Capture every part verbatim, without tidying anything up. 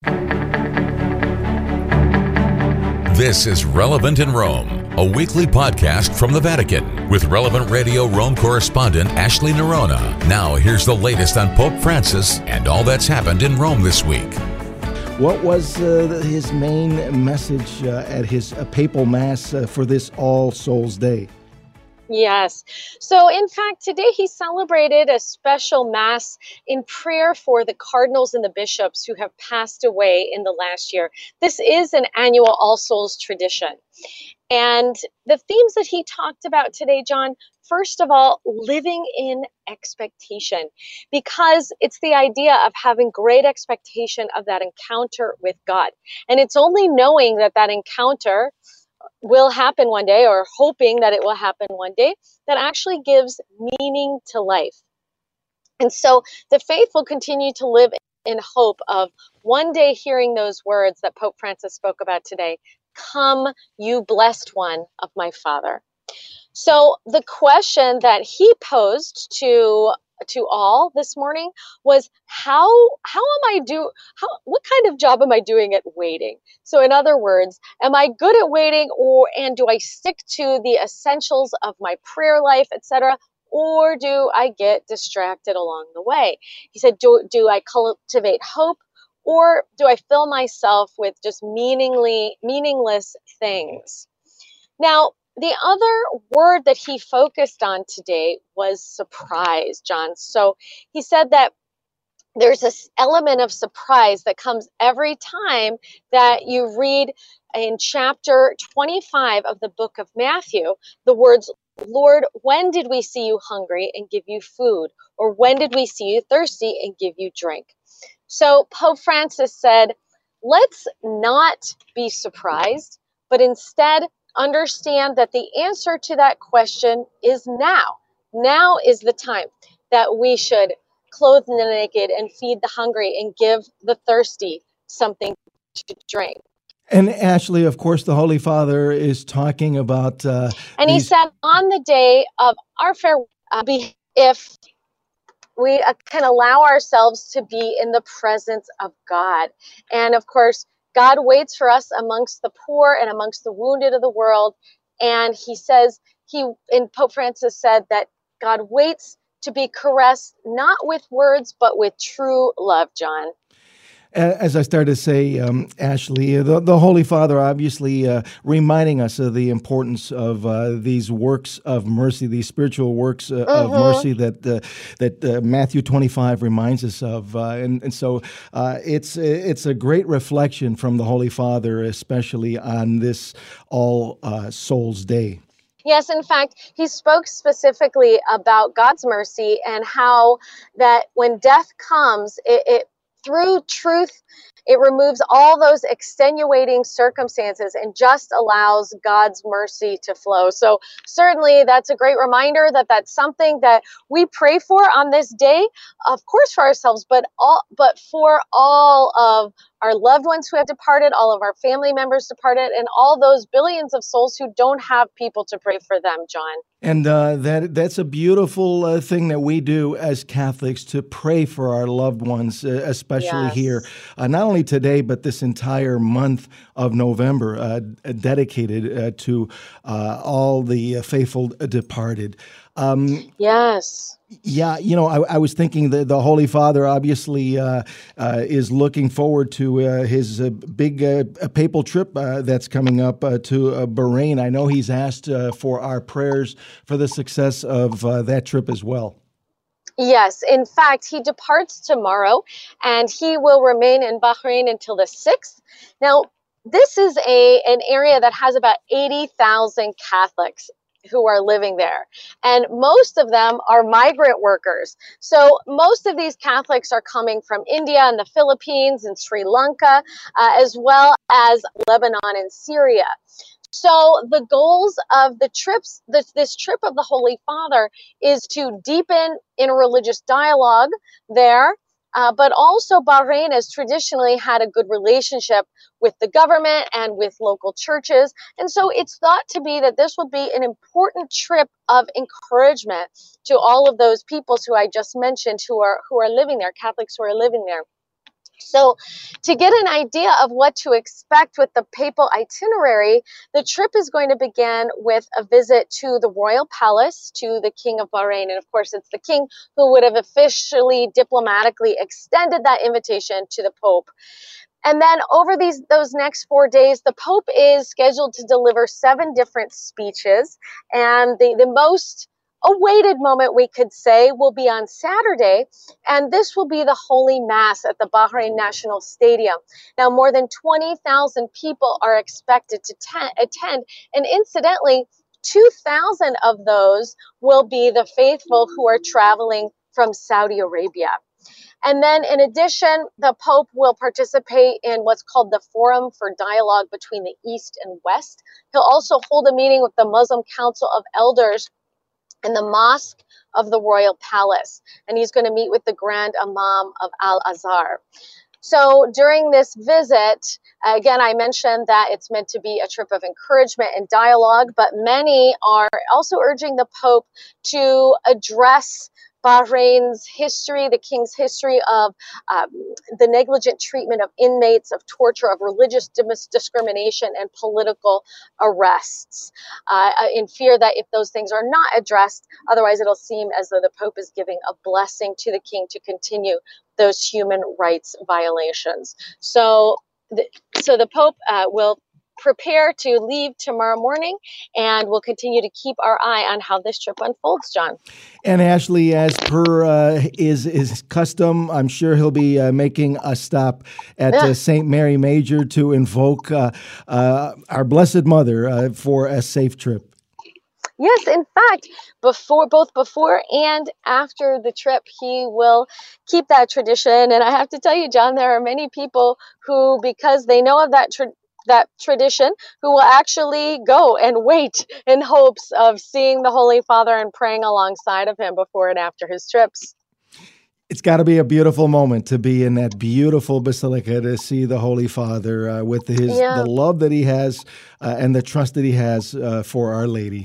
This is Relevant in Rome, a weekly podcast from the Vatican with Relevant Radio Rome correspondent Ashley Nerona. Now, here's the latest on Pope Francis and all that's happened in Rome this week. What was uh, his main message uh, at his uh, papal mass uh, for this All Souls Day? Yes. So, in fact, today he celebrated a special mass in prayer for the cardinals and the bishops who have passed away in the last year. This is an annual All Souls tradition. And the themes that he talked about today, John, first of all, living in expectation, because it's the idea of having great expectation of that encounter with God. And it's only knowing that that encounter will happen one day, or hoping that it will happen one day, that actually gives meaning to life. And so the faithful continue to live in hope of one day hearing those words that Pope Francis spoke about today: "Come, you blessed one of my Father." So the question that he posed to to all this morning was, how how am I do how what kind of job am I doing at waiting? So in other words, am I good at waiting, or and do I stick to the essentials of my prayer life, et cetera, or do I get distracted along the way? He said, do do I cultivate hope, or do I fill myself with just meaningly meaningless things? Now, the other word that he focused on today was surprise, John. So he said that there's this element of surprise that comes every time that you read in chapter twenty-five of the book of Matthew, the words, "Lord, when did we see you hungry and give you food? Or when did we see you thirsty and give you drink?" So Pope Francis said, let's not be surprised, but instead understand that the answer to that question is now. Now is the time that we should clothe the naked and feed the hungry and give the thirsty something to drink. And Ashley, of course, the Holy Father is talking about... Uh, and he these... said, on the day of our farewell, uh, if we uh, can allow ourselves to be in the presence of God. And of course, God waits for us amongst the poor and amongst the wounded of the world. And he says, he, and Pope Francis said that God waits to be caressed, not with words, but with true love, John. As I started to say, um, Ashley, the, the Holy Father obviously uh, reminding us of the importance of uh, these works of mercy, these spiritual works uh, mm-hmm. of mercy that uh, that uh, Matthew twenty-five reminds us of, uh, and and so uh, it's it's a great reflection from the Holy Father, especially on this All uh, Souls Day. Yes, in fact, he spoke specifically about God's mercy and how that when death comes, it, it through truth, it removes all those extenuating circumstances and just allows God's mercy to flow. So certainly that's a great reminder that that's something that we pray for on this day, of course for ourselves, but all, but for all of our loved ones who have departed, all of our family members departed, and all those billions of souls who don't have people to pray for them, John. And uh, that that's a beautiful uh, thing that we do as Catholics, to pray for our loved ones, uh, especially yes. here. Uh, not only today, but this entire month of November, uh, dedicated uh, to uh, all the uh, faithful departed. Um, yes. Yeah, you know, I, I was thinking that the Holy Father obviously uh, uh, is looking forward to uh, his uh, big uh, papal trip uh, that's coming up uh, to uh, Bahrain. I know he's asked uh, for our prayers for the success of uh, that trip as well. Yes, in fact, he departs tomorrow, and he will remain in Bahrain until the sixth. Now, this is a an area that has about eighty thousand Catholics who are living there. And most of them are migrant workers. So most of these Catholics are coming from India and the Philippines and Sri Lanka, uh, as well as Lebanon and Syria. So the goals of the trips, this, this trip of the Holy Father, is to deepen interreligious dialogue there, Uh, but also Bahrain has traditionally had a good relationship with the government and with local churches. And so it's thought to be that this will be an important trip of encouragement to all of those peoples who I just mentioned who are who are living there, Catholics who are living there, So to get an idea of what to expect with the papal itinerary, the trip is going to begin with a visit to the royal palace, to the King of Bahrain. And of course, it's the king who would have officially, diplomatically extended that invitation to the Pope. And then over these those next four days, the Pope is scheduled to deliver seven different speeches. And the, the most awaited moment, we could say, will be on Saturday, and this will be the Holy Mass at the Bahrain National Stadium. Now, more than twenty thousand people are expected to attend, and incidentally, two thousand of those will be the faithful who are traveling from Saudi Arabia. And then in addition, the Pope will participate in what's called the Forum for Dialogue between the East and West. He'll also hold a meeting with the Muslim Council of Elders in the Mosque of the Royal Palace. And he's going to meet with the Grand Imam of Al-Azhar. So during this visit, again, I mentioned that it's meant to be a trip of encouragement and dialogue, but many are also urging the Pope to address Bahrain's history, the king's history of um, the negligent treatment of inmates, of torture, of religious discrimination, and political arrests, uh, in fear that if those things are not addressed, otherwise it'll seem as though the Pope is giving a blessing to the king to continue those human rights violations. So, the, so the Pope uh, will prepare to leave tomorrow morning, and we'll continue to keep our eye on how this trip unfolds, John. And Ashley, as per uh, is is custom, I'm sure he'll be uh, making a stop at Yeah. uh, Saint Mary Major to invoke uh, uh, our Blessed Mother uh, for a safe trip. Yes, in fact, before both before and after the trip, he will keep that tradition. And I have to tell you, John, there are many people who, because they know of that tradition, that tradition, who will actually go and wait in hopes of seeing the Holy Father and praying alongside of him before and after his trips. It's got to be a beautiful moment to be in that beautiful basilica to see the Holy Father uh, with his Yeah. the love that he has uh, and the trust that he has uh, for Our Lady.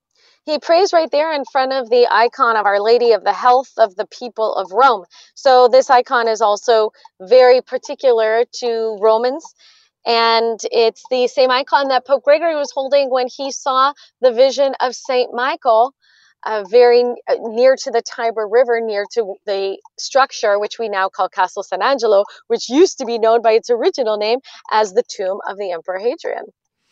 He prays right there in front of the icon of Our Lady of the Health of the People of Rome. So this icon is also very particular to Romans. And it's the same icon that Pope Gregory was holding when he saw the vision of Saint Michael uh, very uh, near to the Tiber River, near to the structure, which we now call Castle San Angelo, which used to be known by its original name as the tomb of the Emperor Hadrian.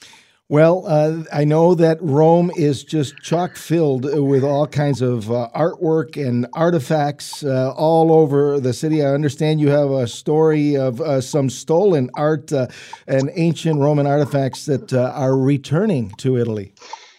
Well, uh, I know that Rome is just chock filled with all kinds of uh, artwork and artifacts uh, all over the city. I understand you have a story of uh, some stolen art uh, and ancient Roman artifacts that uh, are returning to Italy.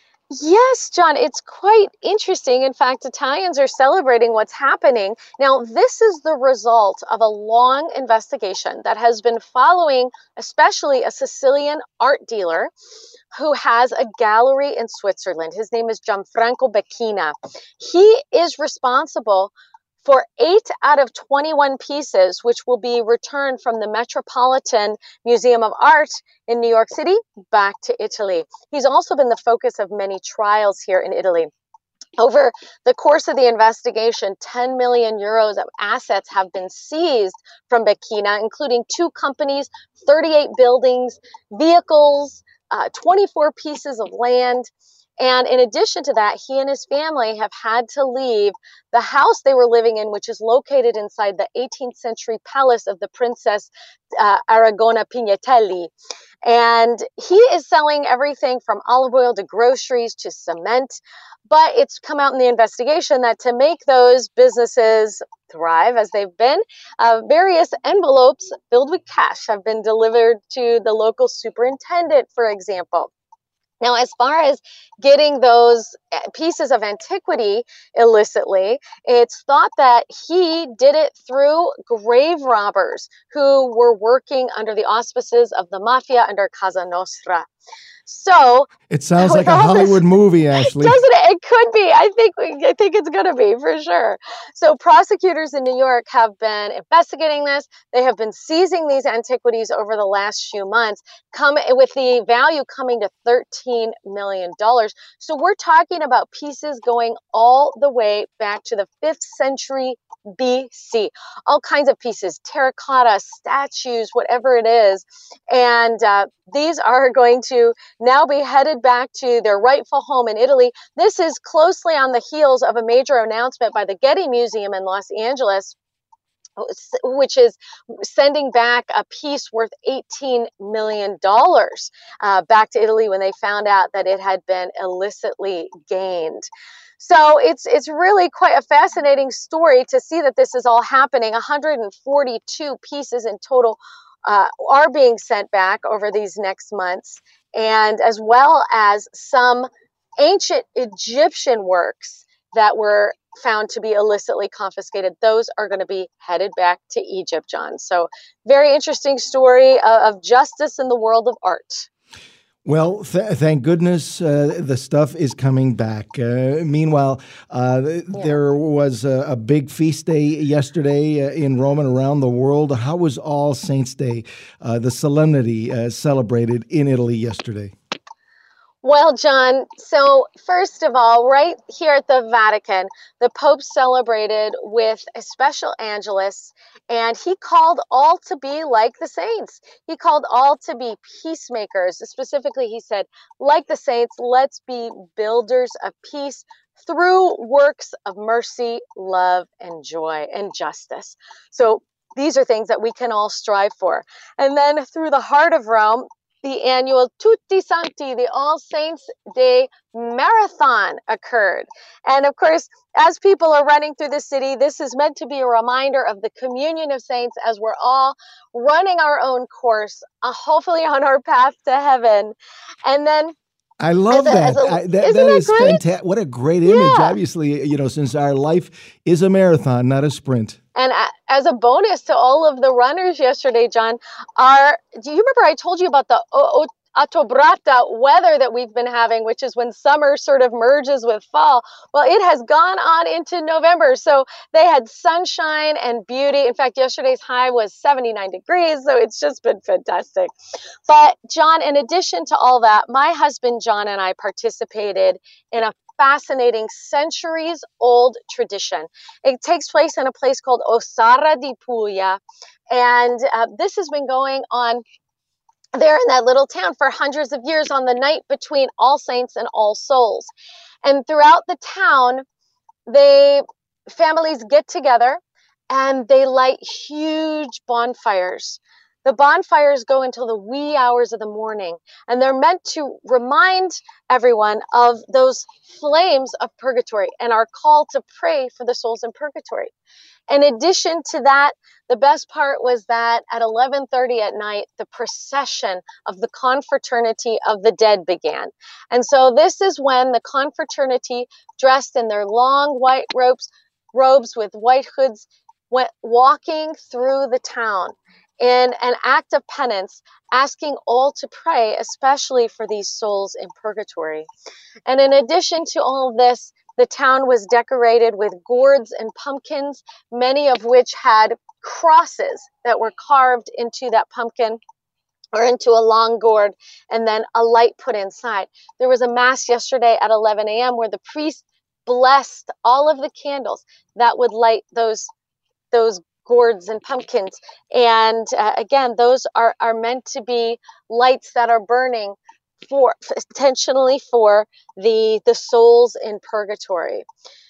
Yes, John, it's quite interesting. In fact, Italians are celebrating what's happening. Now, this is the result of a long investigation that has been following, especially a Sicilian art dealer who has a gallery in Switzerland. His name is Gianfranco Becchina. He is responsible for eight out of twenty-one pieces, which will be returned from the Metropolitan Museum of Art in New York City back to Italy. He's also been the focus of many trials here in Italy. Over the course of the investigation, ten million euros of assets have been seized from Becchina, including two companies, thirty-eight buildings, vehicles, uh, twenty-four pieces of land. And in addition to that, he and his family have had to leave the house they were living in, which is located inside the eighteenth century palace of the Princess uh, Aragona Pignatelli. And he is selling everything from olive oil to groceries to cement. But it's come out in the investigation that to make those businesses thrive as they've been, uh, various envelopes filled with cash have been delivered to the local superintendent, for example. Now, as far as getting those pieces of antiquity illicitly, it's thought that he did it through grave robbers who were working under the auspices of the mafia under Casa Nostra. So it sounds like a Hollywood this, movie, Ashley. Doesn't it? It could be. I think I think it's going to be for sure. So prosecutors in New York have been investigating this. They have been seizing these antiquities over the last few months, come with the value coming to thirteen million dollars. So we're talking about pieces going all the way back to the fifth century B C. All kinds of pieces, terracotta, statues, whatever it is. And uh, these are going to now be headed back to their rightful home in Italy. This is closely on the heels of a major announcement by the Getty Museum in Los Angeles, which is sending back a piece worth eighteen million dollars uh, back to Italy when they found out that it had been illicitly gained. So it's it's really quite a fascinating story to see that this is all happening. one hundred forty-two pieces in total uh, are being sent back over these next months, and as well as some ancient Egyptian works that were found to be illicitly confiscated. Those are going to be headed back to Egypt, John. So very interesting story of, of justice in the world of art. Well, th- thank goodness uh, the stuff is coming back. Uh, meanwhile, uh, yeah. there was a, a big feast day yesterday uh, in Rome and around the world. How was All Saints' Day, uh, the solemnity uh, celebrated in Italy yesterday? Well, John, so first of all, right here at the Vatican, the Pope celebrated with a special Angelus, and he called all to be like the saints. He called all to be peacemakers. Specifically, he said, like the saints, let's be builders of peace through works of mercy, love, and joy, and justice. So these are things that we can all strive for. And then through the heart of Rome, the annual Tutti Sancti, the All Saints' Day Marathon occurred. And of course, as people are running through the city, this is meant to be a reminder of the communion of saints as we're all running our own course, uh, hopefully on our path to heaven. And then I love a, that. A, I, that that, that is fantastic. What a great image. Yeah. Obviously, you know, since our life is a marathon, not a sprint. And as a bonus to all of the runners yesterday, John, our, do you remember I told you about the o- o- Ottobrata weather that we've been having, which is when summer sort of merges with fall? Well, it has gone on into November. So they had sunshine and beauty. In fact, yesterday's high was seventy-nine degrees. So it's just been fantastic. But John, in addition to all that, my husband, John, and I participated in a fascinating centuries-old tradition. It takes place in a place called Ossara di Puglia. And uh, this has been going on there in that little town for hundreds of years on the night between All Saints and All Souls. And throughout the town, they families get together and they light huge bonfires. The bonfires go until the wee hours of the morning, and they're meant to remind everyone of those flames of purgatory and our call to pray for the souls in purgatory. In addition to that, the best part was that at eleven thirty at night, the procession of the confraternity of the dead began. And so this is when the confraternity, dressed in their long white robes, robes with white hoods, went walking through the town in an act of penance, asking all to pray, especially for these souls in purgatory. And in addition to all of this, the town was decorated with gourds and pumpkins, many of which had crosses that were carved into that pumpkin or into a long gourd, and then a light put inside. There was a mass yesterday at eleven a.m. where the priest blessed all of the candles that would light those, those gourds and pumpkins. And uh, again, those are, are meant to be lights that are burning for intentionally for the the souls in purgatory.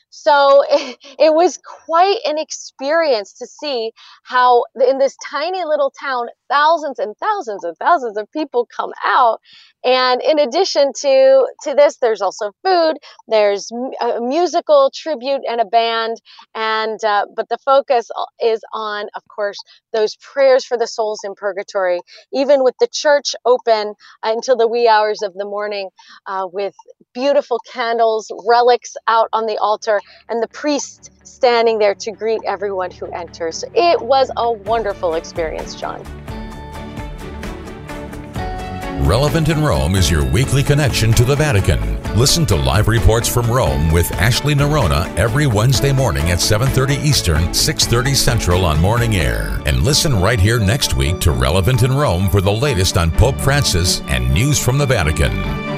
So it, it was quite an experience to see how in this tiny little town, thousands and thousands and thousands of people come out. And in addition to, to this, there's also food, there's a musical tribute and a band. And uh, but the focus is on, of course, those prayers for the souls in purgatory, even with the church open until the wee hours of the morning uh, with beautiful candles, relics out on the altar, and the priest standing there to greet everyone who enters. It was a wonderful experience, John. Relevant in Rome is your weekly connection to the Vatican. Listen to live reports from Rome with Ashley Nerona every Wednesday morning at seven thirty Eastern, six thirty Central on Morning Air. And listen right here next week to Relevant in Rome for the latest on Pope Francis and news from the Vatican.